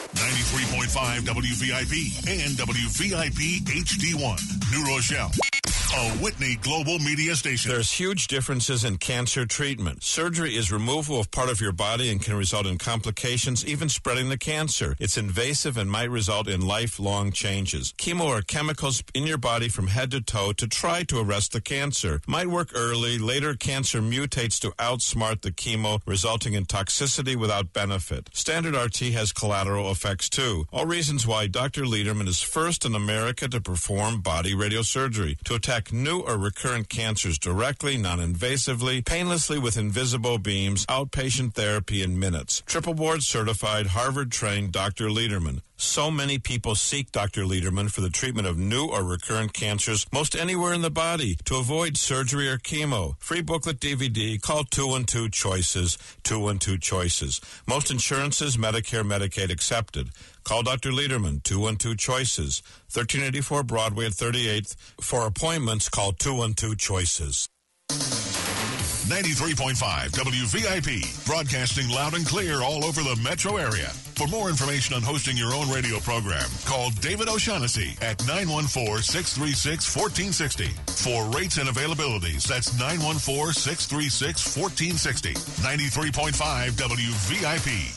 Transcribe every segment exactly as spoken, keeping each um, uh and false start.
ninety-three point five W V I P and W V I P H D one, New Rochelle. A Whitney Global Media Station. There's huge differences in cancer treatment. Surgery is removal of part of your body and can result in complications, even spreading the cancer. It's invasive and might result in lifelong changes. Chemo are chemicals in your body from head to toe to try to arrest the cancer. Might work early. Later, cancer mutates to outsmart the chemo, resulting in toxicity without benefit. Standard R T has collateral effects too. All reasons why Doctor Lederman is first in America to perform body radiosurgery to attack new or recurrent cancers directly, non-invasively, painlessly with invisible beams, outpatient therapy in minutes. Triple board certified, Harvard-trained Doctor Lederman. So many people seek Doctor Lederman for the treatment of new or recurrent cancers most anywhere in the body to avoid surgery or chemo. Free booklet D V D. Call two one two choices, two one two choices. Most insurances, Medicare, Medicaid accepted. Call Doctor Lederman, two one two choices, thirteen eighty-four Broadway at thirty-eighth. For appointments, call two one two choices. ninety-three point five W V I P, broadcasting loud and clear all over the metro area. For more information on hosting your own radio program, call David O'Shaughnessy at nine one four, six three six, one four six zero. For rates and availabilities, that's nine one four, six three six, one four six zero. ninety-three point five W V I P.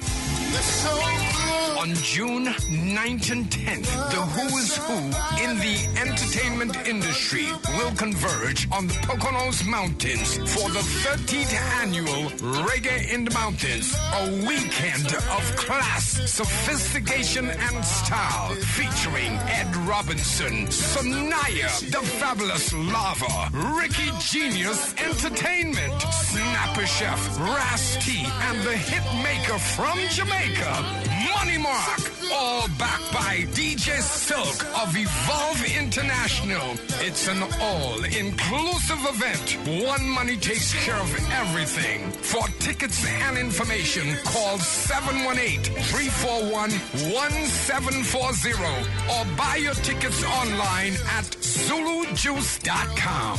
On June ninth and tenth, the who's who in the entertainment industry will converge on the Poconos Mountains for the thirteenth annual Reggae in the Mountains, a weekend of class, sophistication, and style, featuring Ed Robinson, Sanaya, The Fabulous Lava, Ricky Genius Entertainment, Snapper Chef, Ras T, and the hit maker from Jamaica, Money Mark, all backed by D J Silk of Evolve International. It's an all-inclusive event. One Money takes care of everything. For tickets and information, call seven one eight, three four one, one seven four zero or buy your tickets online at Zulu Juice dot com.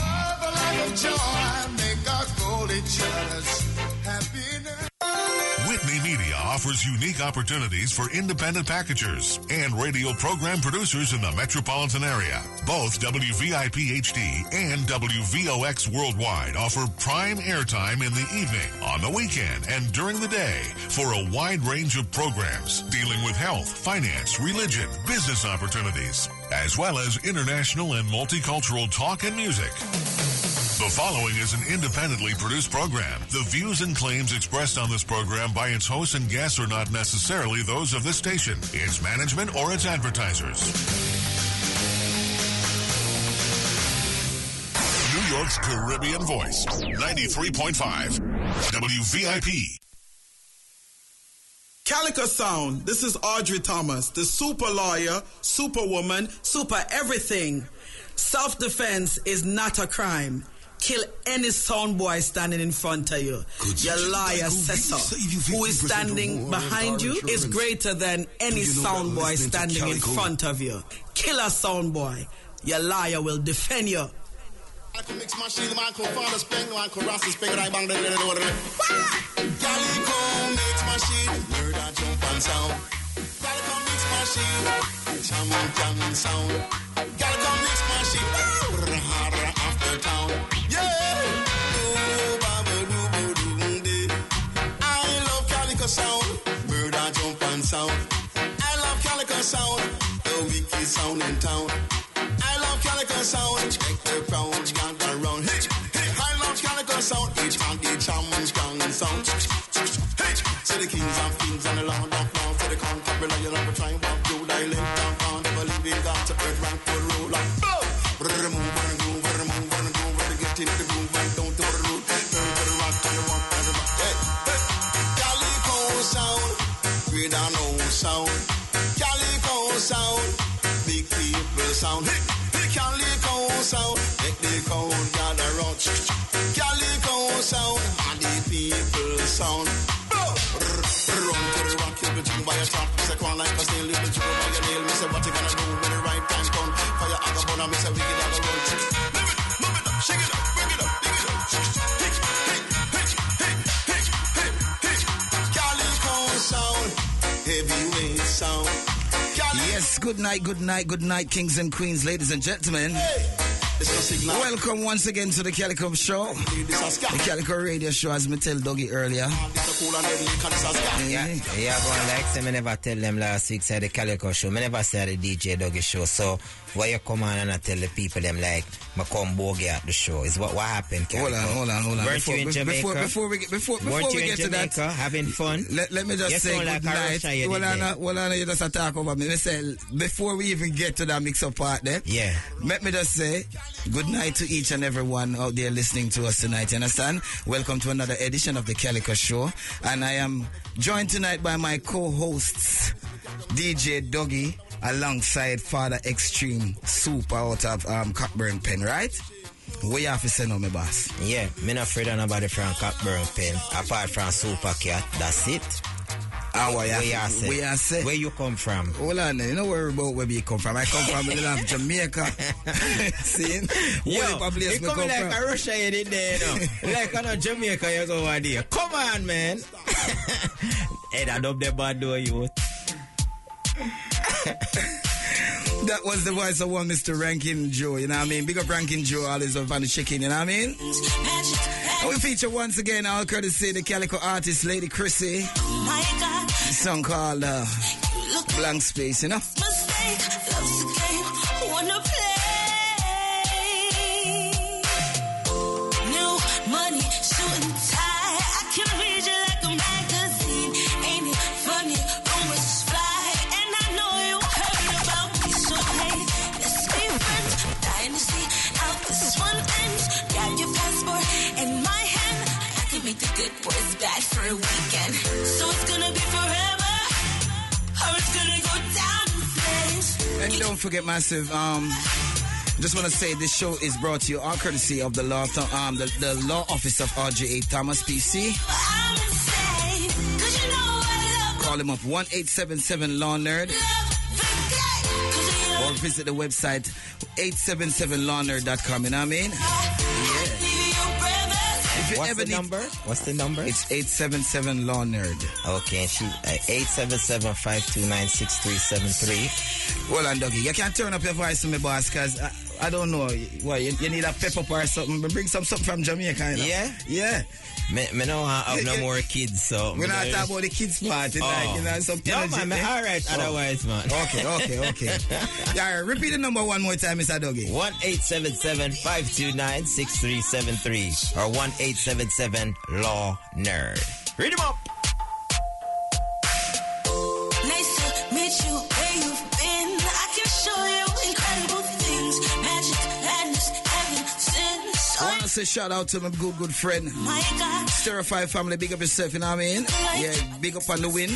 Whitney Media offers unique opportunities for independent packagers and radio program producers in the metropolitan area. Both W V I P H D and W V O X Worldwide offer prime airtime in the evening, on the weekend, and during the day for a wide range of programs dealing with health, finance, religion, business opportunities, as well as international and multicultural talk and music. The following is an independently produced program. The views and claims expressed on this program by its hosts and guests are not necessarily those of this station, its management, or its advertisers. New York's Caribbean Voice, ninety-three point five W V I P. Calico Sound, this is Audrey Thomas, the super lawyer, superwoman, super everything. Self-defense is not a crime. Kill any sound boy standing in front of you. Your liar, Cesar, who is standing behind you, is greater than any sound boy standing in front of you. Kill a sound boy. Your liar will defend you. I can mix my shit, man, can find a spring, man, can rust the spring, I bang the little Calico mix my shit, murder jump and sound. Calico mix my shit, jam and jam sound. Calico mix my shit, harder after town. Yeah, I love Calico sound, murder jump and sound. I love Calico sound, the wicked sound in town. I love Calico sound, check the crowd, got around. Hey, hey, I love Calico sound, each man, each man, strong and sound. Hey, say the kings and queens and the lord of lords, say the conqueror, you never try and walk through, I live down, can't never leave it, got to earth, rank for rule. Remove and groove, remove and groove, to get into the groove, and don't do the root, turn to the rock, turn the rock, turn the rock. Hey, hey, Calico sound, we don't know sound. Calico sound, big people sound. Hey, hey, Calico sound, make the crowd gather round. Calico sound, and the people sound. Run to the rock, you'll be jiggled by a top. Say, come on like a snail, you'll be jiggled by your nail. Me say, what you gonna do when the right time come? Fire out the bone, me say, we get out the road. Move it, move it up, shake it up, bring it up, dig it up. Hey, hey, hey, hey, hey, hey, hey. Calico sound, heavyweight sound. Yes, good night, good night, good night, kings and queens, ladies and gentlemen. Hey. Welcome once again to the Calico Show. The Calico Radio Show, as me tell Dougie earlier. Yeah, yeah, going like say me never tell them last week say the Calico Show. Me never say the D J Dougie Show. So why you come on and I tell the people them like me come bogey at the show? Is what what happened? Calico? Hold on, hold on, hold on. Weren't before, you in Jamaica? Before, before we get before before Weren't we you get in to Jamaica that, having fun? Let, let me just you say good like night. Hold on, hold on, you just attack over me. Me say before we even get to that mix-up part there. Yeah. Let me just say good night to each and every one out there listening to us tonight. You understand? Welcome to another edition of the Calico Show, and I am joined tonight by my co-hosts D J Dougie alongside Father Extreme Super out of um, Cockburn Pen, right? What you have to say now, my boss? Yeah, me not afraid of nobody from Cockburn Pen apart from Super Cat. That's it. Ah, what you Where have you say? Where you say? Where you come from? Hold on, you know where about where you come from? I come from the land of Jamaica. See? Yo, you come come like from? a Russia you did there, you know. Like I know Jamaica you go over there. Come on, man. Hey, that up the bad door, you. That was the voice of one Mister Rankin Joe, you know what I mean? Big up Rankin Joe, always up on the chicken, you know what I mean? And we feature once again, all courtesy the Calico artist, Lady Chrissy. A song called uh, Blank Space, you know? The good boys bad for a weekend. So it's gonna be forever, or it's gonna go down in flames. And don't forget, massive, um, just want to say this show is brought to you all courtesy of the law, um, the, the law office of R J A Thomas P C. I'm insane, 'cause you know I love Call him up one eight seven seven Law Nerd, or visit the website eight seven seven law nerd dot com. You know what I mean? Yeah. What's the number? What's the number? It's eight seven seven Law Nerd. Okay, she uh, eight seven seven, five two nine, six three seven three. Well, and Dougie, you can't turn up your voice to me, boss, because I, I don't know. What, you, you need a pep up or something? Bring some something from Jamaica. You know? Yeah? Yeah. Me, me don't have no more kids, so... We're not talking about the kids part, oh. Like, you know, some no, man, man, all right, oh. Otherwise, man. Okay, okay, okay. Yeah, repeat the number one more time, Mister Dougie. one eight seven seven, five two nine, six three seven three or one eight seven seven Law Nerd. Read them up. Nice to meet you where you've been. I can show you incredible things. Magic, madness, heaven, sin. I want to say shout out to my good, good friend. My God. Stir-Fi family, big up yourself, you know what I mean? Yeah, big up on the win.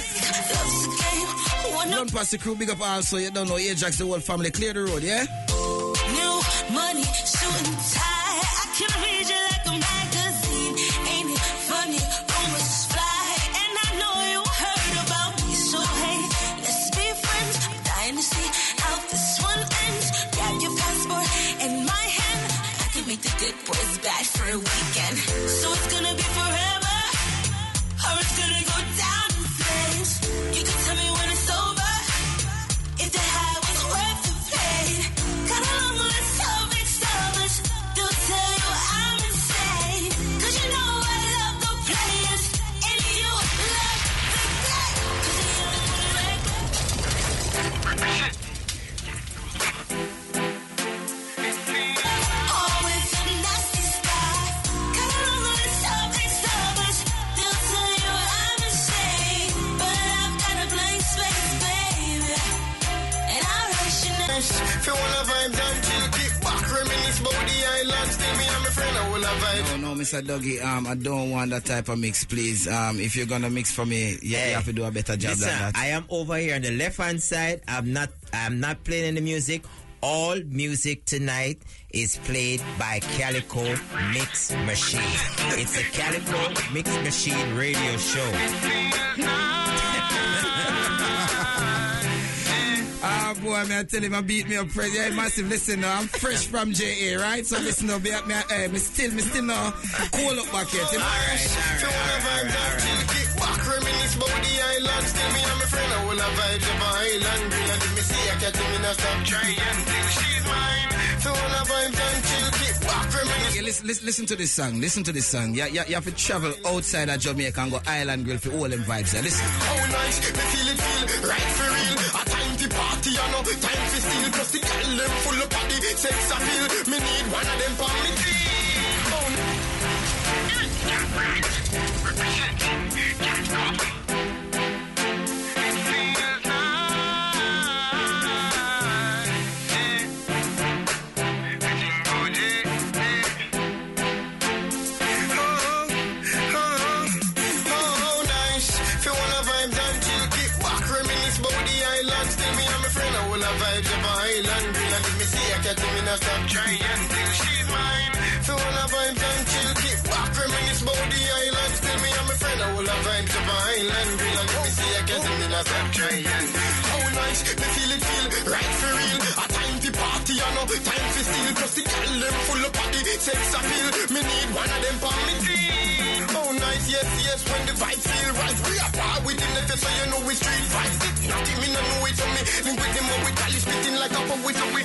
Run past the crew, big up also, you don't know, Ajax, the whole family, clear the road, yeah? New money, suit and tie. I can read you like a magazine. Ain't it funny? Rumors fly. And I know you heard about me. So hey, let's be friends. I'm dying to see how this one ends. Grab your passport in my hand. I can make the good boys bad for a weekend. So it's gonna be forever, or it's gonna go down in flames. You can tell me when it's over, if the high was worth the pain. Got a long list of extras. They'll tell you I'm insane, 'cause you know I love the players, and you love the game, 'cause you only wanna like all with the nasty stuff. Got a long list of extras. They'll tell you I'm insane, but I've got a blank space, baby, and I'll rush you now. Feel all the vibes and chill, kick back, reminisce about the island. Still me and my friend, I will have vibes. No, no, Mister Dougie, um, I don't want that type of mix, please. Um, if you're gonna mix for me, yeah, Hey, you have to do a better job listen, than that. I am over here on the left hand side. I'm not I'm not playing any music. All music tonight is played by Calico Mix Machine. It's a Calico Mix Machine radio show. Ah, boy, man, I tell him I beat me up. Yeah, massive. Listen, now, I'm fresh from J A, right? So listen, now, be at me, uh, me still, me still now, cool up back here. You know? All right, all right, all right, all right. Kick back, reminisce reminisce about the island. Still me and my friend, I will have vibes of a island. Real and if me see I catch me, not stop trying till she's mine. So all have vibes and chill, kick back, reminisce. Okay, listen, listen, listen to this song. Listen to this song. Yeah, yeah, you have to travel outside of Jamaica and go Island Grill for all them vibes. Yeah, listen. How nice, me feel it feel right for real. A time to party, you know, time to steal. Plus the girl them full of body, sex appeal. Me need one of them for me team. Oh no. Representing Jack Cotton. Stop trying till she's mine. So all the vibes and chill, kick back, reminisce about the island. Still me and my friend, I will have vibes of an island. Real and let me see I get me not stop trying. How nice, me feel it feel right for real. A time to party, you know, time to steal. Plus the girl them full of body, sex appeal. Me need one of them for me team. Oh nice, yes, yes, when the vibes feel right. We are part within the face, so you know we street vibes. Nothing me no know it on me. Link with them up with Cali spitting like a pop with a way.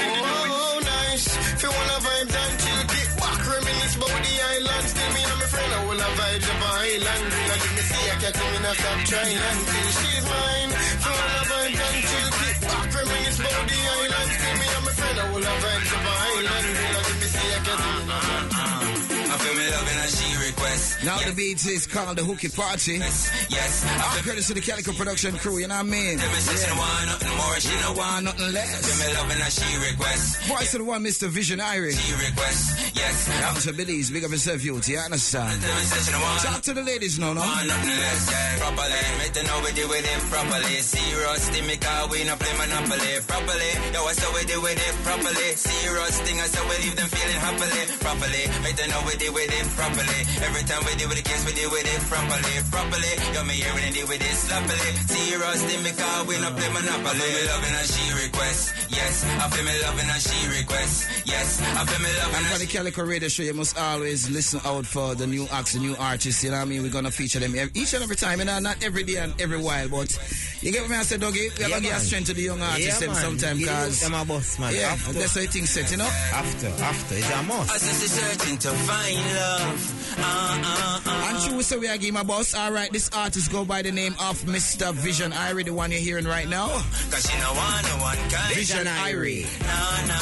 Oh nice, feel one of vibes and chill, kick back, reminisce about the island. Still me and my friend, I will have vibes of an island. Real and if me see I catch me, not stop trying till she's mine. Feel one of vibes and chill, kick back, reminisce about the island. Still me and my friend, I will have vibes of an island. Real and if me see I catch me, not stop trying. I feel me loving and she requests. Now yes. The beat is called the Hookie Party. Yes, yes. All credits to the Calico production crew, you know what I mean? Tell me yeah. She don't want nothing more, she don't want nothing less. I feel me loving and she requests. Voice to the one, Mister Vision Irie. She requests, yes. Down to Billy's, big up yourself, youth, you understand? Tell me she don't want talk to the ladies, no, no? Want nothing less, yeah. Properly, make them know we do with it properly. Serious thing, me call we not play Monopoly. Properly, yo, I saw we do with it properly. Serious thing, I saw we leave them feeling happily. Properly, make them know we do with it properly. Every time we deal with the case, we deal with it properly, properly. Got me hearing and deal with it sloppily. Serious thing, me call we not play Monopoly. I feel me loving and she requests, yes. I feel me loving and she requests, yes. I feel me loving and for the Calico Radio Show, you must always listen out for the new acts, the new artists, you know what I mean? We're gonna feature them each and every time, you know, not every day and every while, but you get what I say, Dougie? We have yeah, to give strength to the young artists yeah, sometimes, because them a boss, man. Yeah, after, that's how things set, you know? After, after, it's a must. I just searching to find love. Uh, uh, uh. And true, so we are giving a boss. Alright, this artist go by the name of Mister Vision Irie, the one you're hearing right now. Cause she no one, no one kind. Vision Irie. No, no,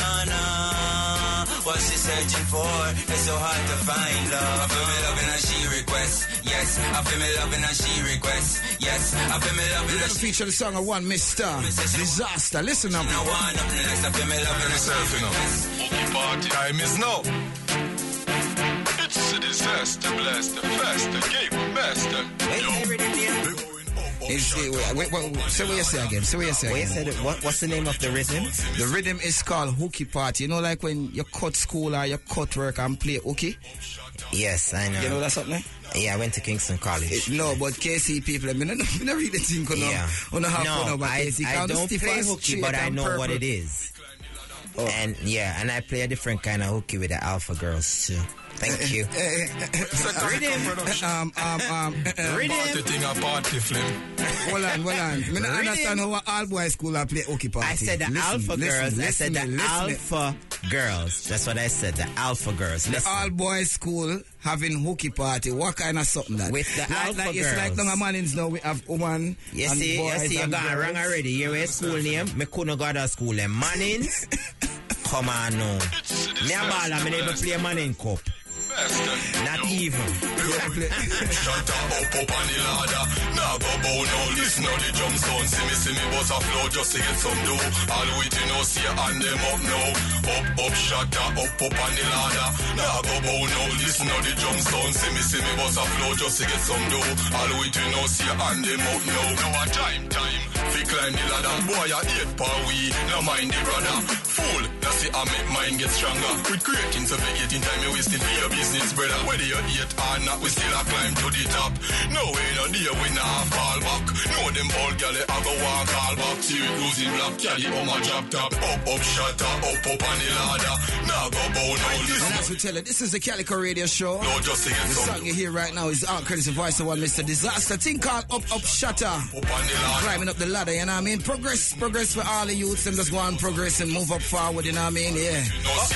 no. What she searching for? It's so hard to find love. I feel me loving and she requests. Yes, I feel me loving and she requests. Yes, I feel me loving and she feature the song of one Mister Disaster. Listen up. No one, nothing less. I feel me loving and she requests. Hookie party time is now. It's a disaster, blast, the fast, the game, master. It's, wait, wait, wait, say what you say again. Say what you say What you again. said, what, what's the name of the rhythm? The rhythm is called Hookie Party. You know, like when you cut school or you cut work and play hookie? Yes, I know. You know that something? Yeah, I went to Kingston College. It, no, but K C people, I mean, I don't really think on yeah. no, no, no I, I don't play hooky, but I know purple. What it is. Oh. And yeah, and I play a different kind of hooky with the Alpha Girls too. Thank you. Rhythm. Um, um, um, Rhythm. Party thing a party film. Hold on, hold on. I don't understand how all boys school I play hooky party. I said the listen, Alpha listen, Girls. Listen, I said the listen, Alpha listen. Girls. That's what I said. The Alpha Girls. Listen. The all boys school having hooky party. What kind of something that? With the like, Alpha like, Girls. It's like down a Mannings now we have woman. You and see, boys you see, you got it wrong already. You wear school name. Me couldn't go to school name. Mannings. Come on, no. Me a ball, I never play Manning Cup. Not even. Shut up, up, up on the ladder. Now go bow now, listen how the drum sound. See me, see me, bust a flow just to get some dough. All with you know, see and them up now. Up, up, shut up, up, up on the ladder. Now go bow now, listen how the drum sound. See me, see me, bust a flow just to get some dough. All with you know, see and them up now. Now a time, time. Fi climb the ladder, boy a eight per we. No mind the brother. Fool. That's it, I make mine get stronger. With great things of getting time, you wasting for your business, brother. Whether you're eight or not, we still a climb to the top. No way, no dear, we not fall back. No, them old gal, I go walk all back. See it losing black, carry on my drop top. Up, up, shutter, up, up on the ladder. Now go bow, now listen. And as we tell you, this is the Calico Radio Show. No, just to get the some. song you hear right now is Art Curtis, the voice of one Mister Disaster. Thing called Up, Up, Shutter. Up on the ladder. Climbing up the ladder, you know what I mean? Progress, progress for all the youths, and just go on progress and move up forward, you know what I mean? Yeah.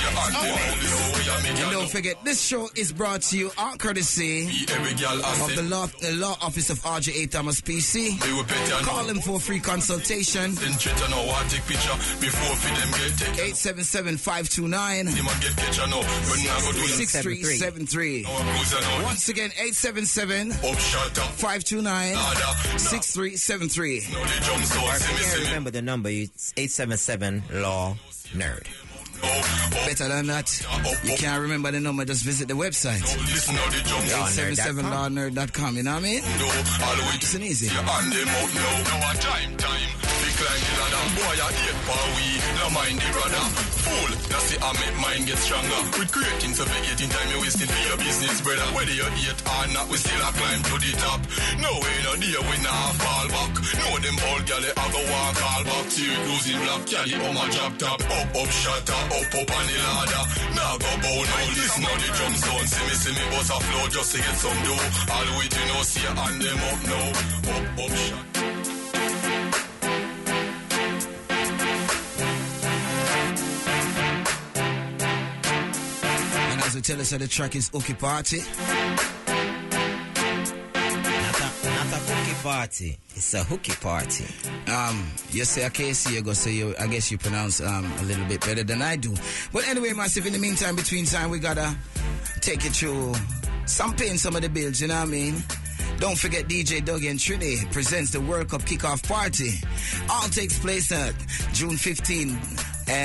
And don't forget, this show is brought to you on courtesy of the law, the law office of R J A Thomas P C. Call them for a free consultation. eight seven seven, five two nine, six three seven three. Once again, eight seven seven, five two nine, six three seven three. If you can't remember the number, it's eight seven seven Law Nerd. Better than that, you can't remember the number, just visit the website. eight seven seven law nerd dot com, you know what I mean? It's an easy. Boy, I hate power, we no mind the brother. Fool, that's it, I make mine get stronger. With great things of getting time, you wasting for your business, brother. Whether you're eight or not, we still a climb to the top. No way, no dear, we not fall back. No, them old gal, I go walk all back. See it losing black, carry on my drop top. Up, up, shutter, up, up on the ladder. Now go bow, now listen how the drum sound. See me, see me, bust a flow just to get some dough. All the way to know, see you and them up now. Up, up, shutter. As we tell us that the track is Hooky Party. Not a, not a hooky party. It's a hooky party. Um, you say a K C, you go say you, I guess you pronounce um a little bit better than I do. But anyway, massive, in the meantime, between time, we gotta take you through some paying some of the bills, you know what I mean? Don't forget D J Dougie and Trini presents the World Cup Kickoff Party. All takes place at June fifteenth.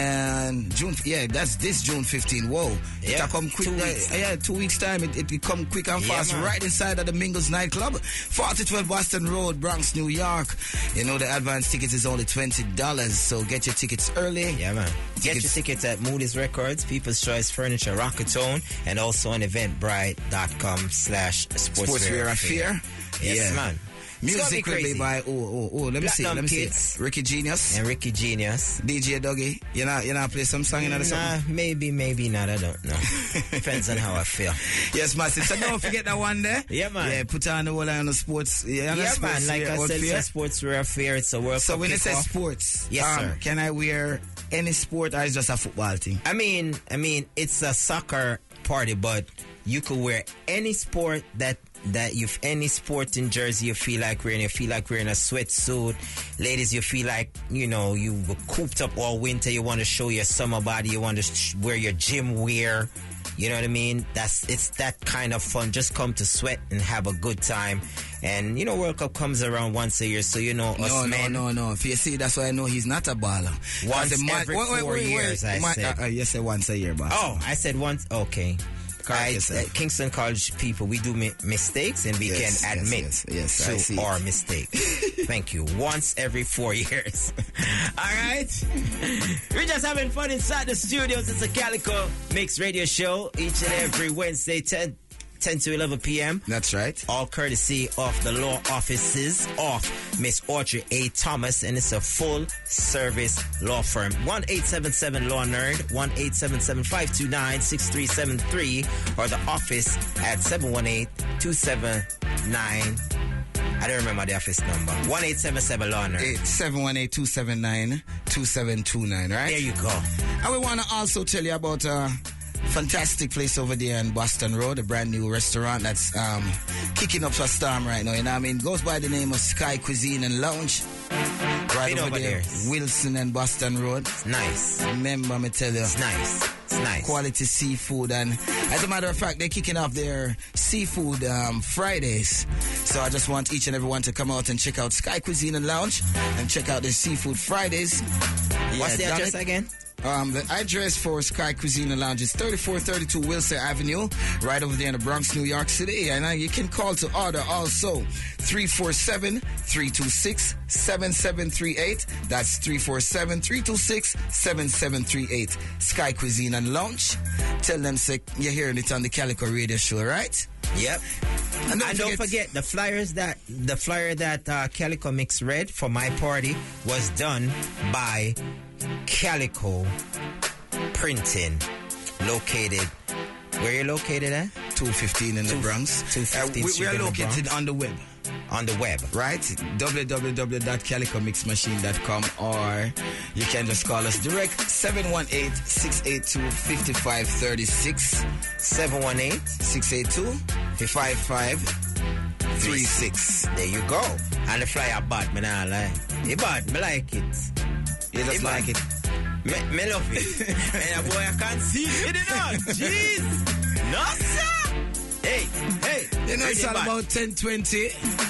And June, yeah, that's this June fifteenth. Whoa. Yeah, It'll come quick. two weeks. Uh, yeah, two weeks time. It, it will come quick and fast, Yeah, right inside of the Mingles nightclub. forty twelve Boston Road, Bronx, New York. You know, the advance tickets is only twenty dollars. So get your tickets early. Yeah, man. Tickets. Get your tickets at Moody's Records, People's Choice Furniture, Rocketone, and also on eventbrite.com slash Sportswear Affair. Yes, Yeah. man. Music will be by, oh, oh, oh, let me see, let me Kids. see. Ricky Genius. And Ricky Genius. D J Dougie. You know, you know, play some song in Nah, or something? maybe, maybe not. I don't know. Depends on how I feel. Yes, massive. So don't forget that one there. Yeah, man. Yeah, put on the whole on the sports. Yeah, Yeah, sports man. Like I said, outfit. it's a sportswear affair. It's a World So Cup when it says kickoff. sports, Yes, um, sir. can I wear any sport or is just a football thing? I mean, I mean, it's a soccer party, but you could wear any sport that that you've any sporting jersey you feel like wearing. You feel like wearing a sweatsuit. Ladies, you feel like, you know, you were cooped up all winter. You want to show your summer body. You want to sh- wear your gym wear. You know what I mean? That's it's that kind of fun. Just come to sweat and have a good time. And you know, World Cup comes around once a year, so you know us No, men. no, no, no. If you see, that's why I know he's not a baller. Once Because the man- every wait, wait, four wait, wait. years, I Man- said. Uh, uh, you say once a year, boss. Oh, I said once. Okay. Correct I, yourself. uh, Kingston College people, we do mi- mistakes and we Yes, can yes, admit yes, yes, I to see. our mistakes. Thank you. Once every four years. All right. We're just having fun inside the studios. It's a Calico Mix Radio Show each and every Wednesday, ten to eleven p.m. That's right. All courtesy of the law offices of Miss Audrey A. Thomas, and it's a full service law firm. one eight seven seven Law Nerd, one eight seven seven, five two nine, six three seven three, or the office at seven one eight, two seven nine. I don't remember the office number. one eight seven seven Law Nerd. seven one eight, two seven nine, two seven two nine, right? There you go. And we want to also tell you about a fantastic place over there in Boston Road, a brand new restaurant that's um, kicking up a storm right now. You know what I mean? Goes by the name of Sky Cuisine and Lounge. Right Been over, over there, there. Wilson and Boston Road. It's nice. Remember me tell you. It's nice. It's nice. Quality seafood, and as a matter of fact, they're kicking off their seafood um, Fridays. So I just want each and everyone to come out and check out Sky Cuisine and Lounge and check out their seafood Fridays. What's the damn address it. again? Um, the address for Sky Cuisine and Lounge is thirty-four thirty-two Wilshire Avenue, right over there in the Bronx, New York City. And uh, you can call to order also three four seven, three two six, seven seven three eight. That's three four seven, three two six, seven seven three eight. Sky Cuisine and Lounge. Tell them say, you're hearing it on the Calico Radio Show, right? Yep. And don't, and forget, don't forget the flyers that the flyer that uh, Calico Mix read for my party was done by Calico Printing, located. Where you located at? two fifteen in the Bronx. two fifteen Uh, we, we are located on the web. On the web. Right? w w w dot calico mix machine dot com, or you can just call us direct seven one eight, six eight two, five five three six. seven one eight, six eight two, five five three six. There you go. And the flyer bad, man, I like. It bad, me like it. You just it like it. Me, me love it. And a boy, I can't see it, you know. Jeez. No, sir. Hey, hey. You know, it's all bad. about ten twenty.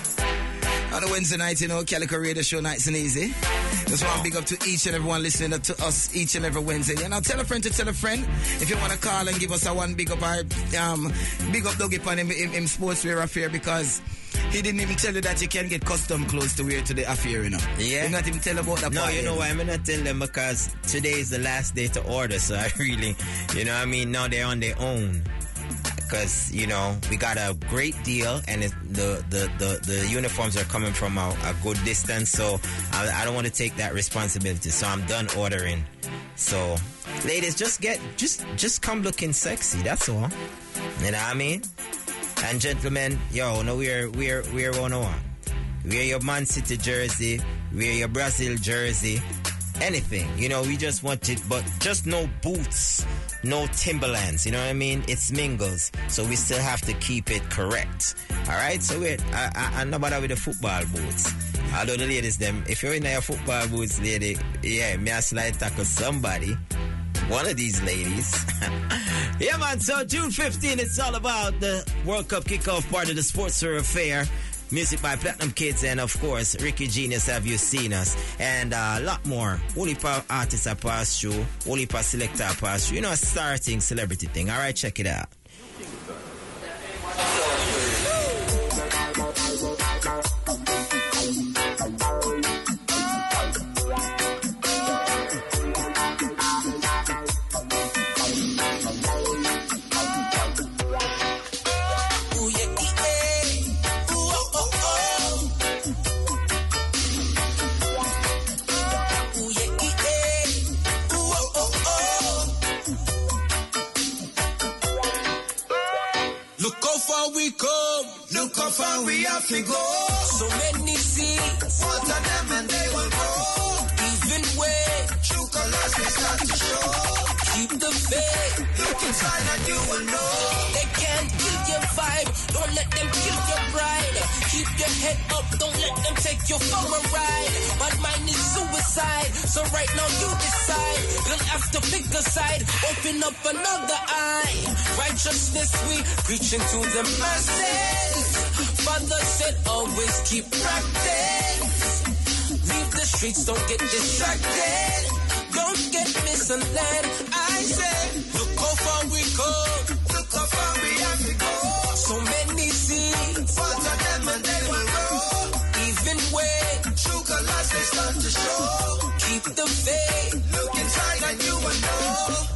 On a Wednesday night, you know, Calico Radio Show, nice and easy. Just want to big up to each and everyone listening to us each and every Wednesday. You know, tell a friend to tell a friend. If you want to call and give us a one big up, our, um, big up Dougie Pan in, in, in sportswear affair, because he didn't even tell you that you can get custom clothes to wear to the affair, you know. Yeah. He not even tell about that. No, part, you know know. why I'm not telling them, because today is the last day to order, so I really, you know what I mean, now they're on their own. Because, you know, we got a great deal, and it, the, the, the, the uniforms are coming from a, a good distance, so I, I don't want to take that responsibility, so I'm done ordering. So, ladies, just get, just just come looking sexy, that's all. You know what I mean? And gentlemen, yo, no, we're, we're, we're one oh one. Wear your Man City jersey, wear your Brazil jersey, anything. You know, we just want it, but just no boots, no Timberlands. You know what I mean? It's mingles, so we still have to keep it correct. All right. So wait, I, I, I'm not bother with the football boots. Although the ladies, them, if you're in your football boots, lady, yeah, me a slide tackle somebody. One of these ladies. Yeah, man. So June fifteenth, it's all about the World Cup kickoff part of the Sports Affair. Music by Platinum Kids, and of course, Ricky Genius, Have You Seen Us? And uh, a lot more. Only pa artists are passed through, only pa selector are passed through. You know, a starting celebrity thing. All right, check it out. We come, look how far we have to go. So many seeds, water them and they will grow. Even when true colors will start to show. Keep the faith, look inside and you will know. They can't kill your vibe, don't let them kill your pride. Keep your head up, don't let them take you for a ride. But mine is suicide, so right now you decide. You'll have to pick a side, open up another eye. Righteousness we preaching to the masses. Father said always keep practice. Leave the streets, don't get distracted. Don't get misled. I said, look how far we come. Look how far we have to go. So many seeds, water them and they will grow. Even when true colors they start to show. Keep the faith. Look inside and you will know.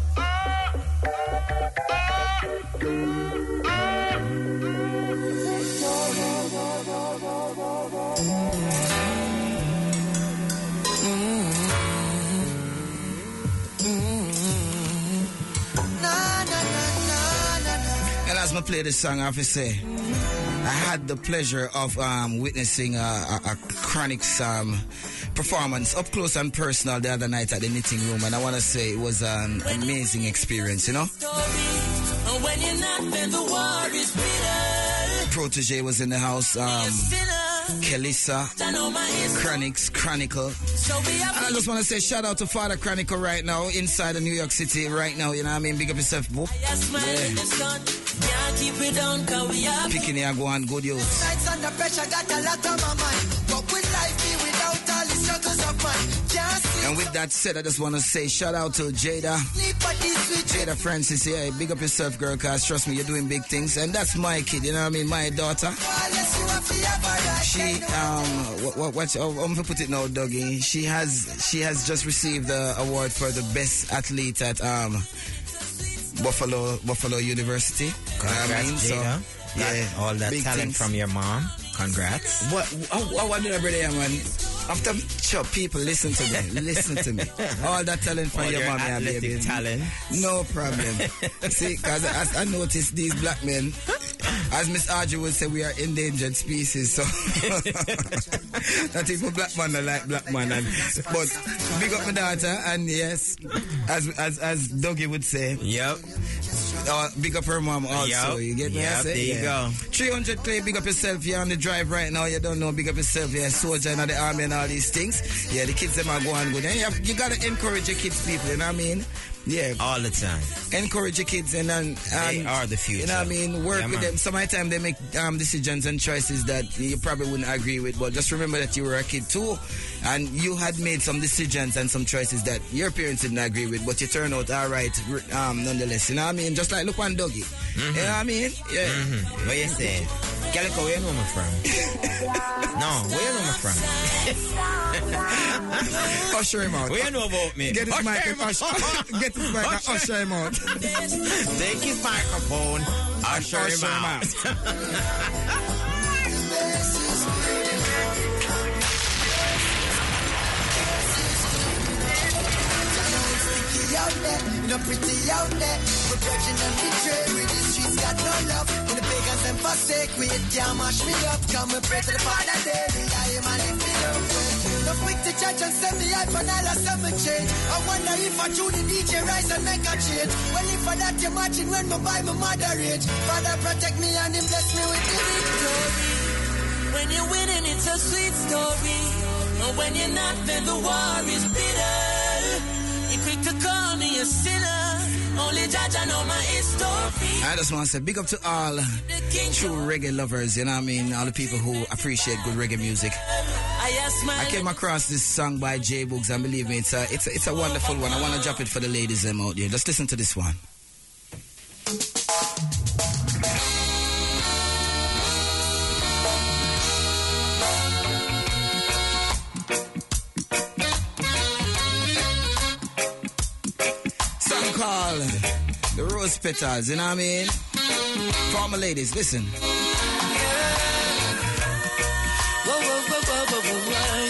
And as I play this song, I have to say, I had the pleasure of um, witnessing a, a, a Chronixx um, performance up close and personal the other night at the Knitting Room, and I want to say it was an amazing experience, you know? When you're not there, the war is bitter. Protege was in the house, um, Kelissa, Chronixx, Chronicle. And I just want to say shout out to Father Chronicle right now, inside of New York City right now, you know what I mean? Big up yourself, bro. Yeah. Picking here, go on, good youth. Nights under pressure, got a lot on my mind. What would life be without all the struggles of mine? Can't see And with that said, I just want to say shout out to Jada. Jada Francis, yeah, big up yourself, girl, cause trust me, you're doing big things. And that's my kid, you know what I mean? My daughter. She, um, what, what, what I'm going to put it now, Dougie. She has, she has just received the award for the best athlete at, um, Buffalo, Buffalo University. Congrats, I mean? Jada. So, yeah, all that big talent things from your mom. Congrats. What, what, what did I brother, man? After sure, people listen to me, listen to me. All that talent from all your, your mom, athletic baby. talent. No problem. See, because as I noticed these black men, as Miss Audrey would say, we are endangered species. So that is for black man, I like black man. And, but big up my daughter, and yes, as as as Dougie would say, yep. Uh, big up her mom also. Yep. You get me? Yep, I say? there you Yeah. go. three hundred Clay, big up yourself. You're on the drive right now. You don't know, big up yourself. You're a soldier in the army and all these things. Yeah, the kids them are going good. And you, have, you gotta encourage your kids, people. You know what I mean? Yeah. All the time. Encourage your kids and, and, and they are the future. You know what I mean? Work yeah, with man. them. Sometimes they make um, decisions and choices that you probably wouldn't agree with, but just remember that you were a kid too, and you had made some decisions and some choices that your parents didn't agree with, but you turned out all right um, nonetheless. You know what I mean? Just like look one Dougie. Mm-hmm. You know what I mean? Yeah. Mm-hmm. What you saying? Calico, where you know me from? No, where you know me from? Usher him out. What you know about me? Get his Usher mic him and usher, get his mic and usher him out. Take his microphone, usher, usher him him out. Out there, you know pretty out there. We're virgin and betrayed. We the streets got no love. When the pagans and forsake, we can't mash me up. Come and pray to the Father daily. I am a lift me up. No quick to judge and send the hype and all of some change. I wonder if I do the D J rise and make a change. Well, if I that you imagine when my buy my moderate. Father protect me and him bless me with the victory. When you're winning, it's a sweet story. And when you're not, then the war is bitter. You quick to call me a sinner. Only judge I know my history. I just want to say big up to all true reggae lovers, you know what I mean? All the people who appreciate good reggae music. I came across this song by J Boogs, and believe me, it's a, it's a, it's a wonderful one. I want to drop it for the ladies them out there. Just listen to this one. Call the Rose Petals, you know what I mean? For all my ladies, listen. Whoa, whoa, whoa, whoa, whoa, whoa, whoa.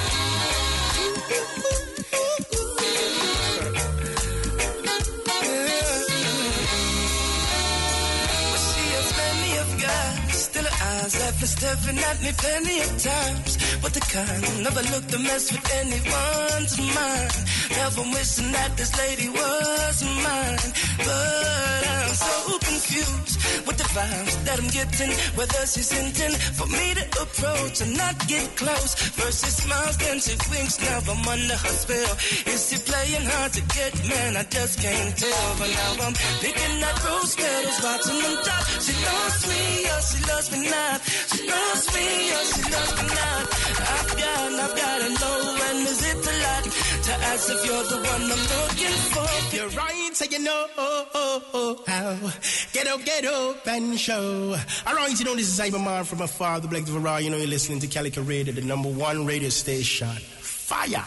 Well, she has plenty of guys, still her eyes left staring at me plenty of times. But the kind never look to mess with anyone's mind. Never wishing that this lady was mine. But I'm so confused with the vibes that I'm getting. Whether she's intending for me to approach and not get close. First she smiles, then she winks. Now I'm under her spell. Is she playing hard to get? Man, I just can't tell. But now I'm picking up rose petals, watching them drop. She loves me, or she loves me not. She loves me, or she loves me not. I've got, I've got to know when is it a lot to ask if you're the one I'm looking for. You're right, so you know how. Get up, get up and show. Alright, you know this is Ivan Man from my father, Black Devara. You know you're listening to Calico Radio, the number one radio station. Fire!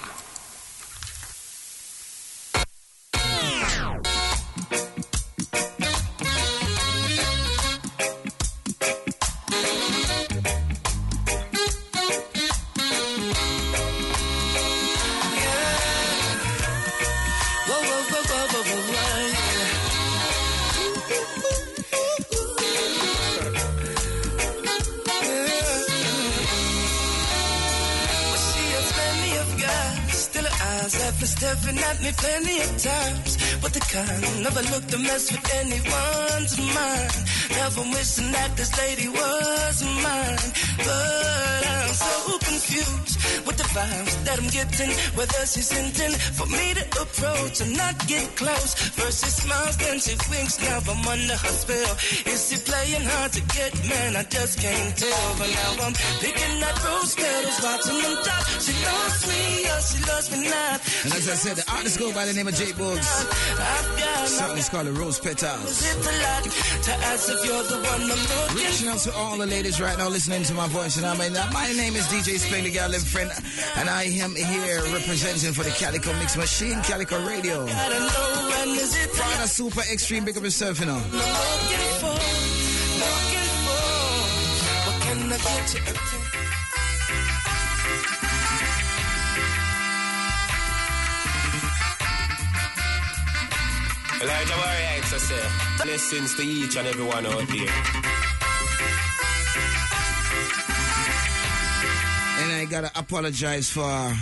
Staring at me plenty of times, but the kind never look to mess with anyone's mind. Never wishing that this lady was mine. But I'm so confused with the vibes that I'm getting. Whether she's intending for me to approach and not get close. First she smiles, then she winks. Now I'm under her spell. Is she playing hard to get? Man, I just can't tell. But now I'm picking up rose petals, watching them drop. She loves me, or she loves me not. And as I said, the artist go by the name of J Boogs. Song is called The Rose Petals. To ask if you're the one I'm looking. Reaching out to all the ladies right now listening to my voice. And I mean, my name is D J Spain, the girl live friend. And I am here representing for the Calico Mix Machine, Calico Radio. Father Super Extreme, big up yourself, you know. Looking for, looking for, what can I get you? Elijah Warriors, I say, blessings to each and every one out there. And I gotta apologize for